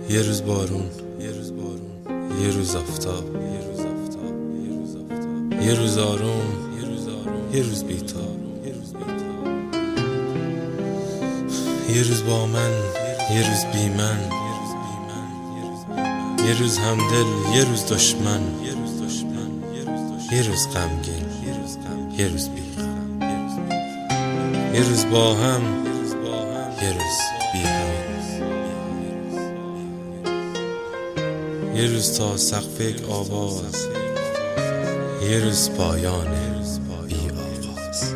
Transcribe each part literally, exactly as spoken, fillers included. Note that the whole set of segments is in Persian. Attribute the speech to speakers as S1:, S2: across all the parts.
S1: یه روز بارون، یه روز بارون، یه روز آفتاب، یه روز آفتاب، یه روز آفتاب، یه روز آروم، یه روز آروم، یه روز بی‌تاب، یه روز بی‌تاب، یه روز با من، یه روز بی من، یه روز بی من، یه روز بی من، یه روز همدل، یه روز دشمن، یه روز دشمن، یه روز دشمن، یه روز غمگین، یه روز غم، یه روز بی غم، یه روز بی غم، یه روز با هم، یه روز با هم، یه روز بی هم، یه روز تا سقف یک آواز، یه روز پایان بی آغاز.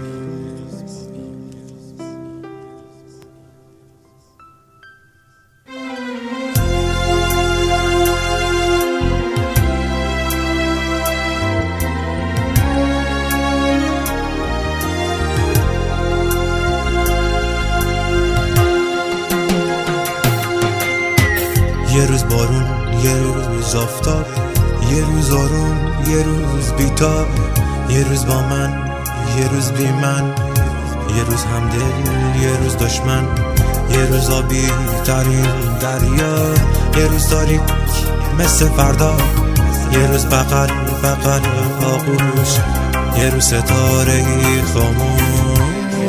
S2: یه روز بارون، یه روز آفتاب، یه روز آروم، یه روز بی‌تاب، یه روز با من، یه روز بی من، یه روز همدل، یه روز دشمن، یه روز آبی ترین دریا، یه روز تاریک مثل فردا، یه روز بغل بغل آغوش، یه روز ستاره خاموش،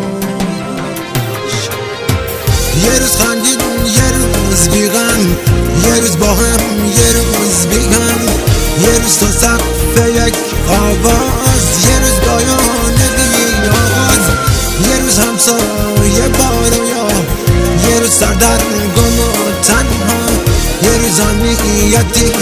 S2: یه روز خندید، یه روز بی‌غم، یه روز با هم، یه روز بی هم، یه روز تا سقف یک آواز، یه روز پایان بی آغاز، یه روز همسایه با رویا، یه روز سردرگم و تنها، یه روز امنیتی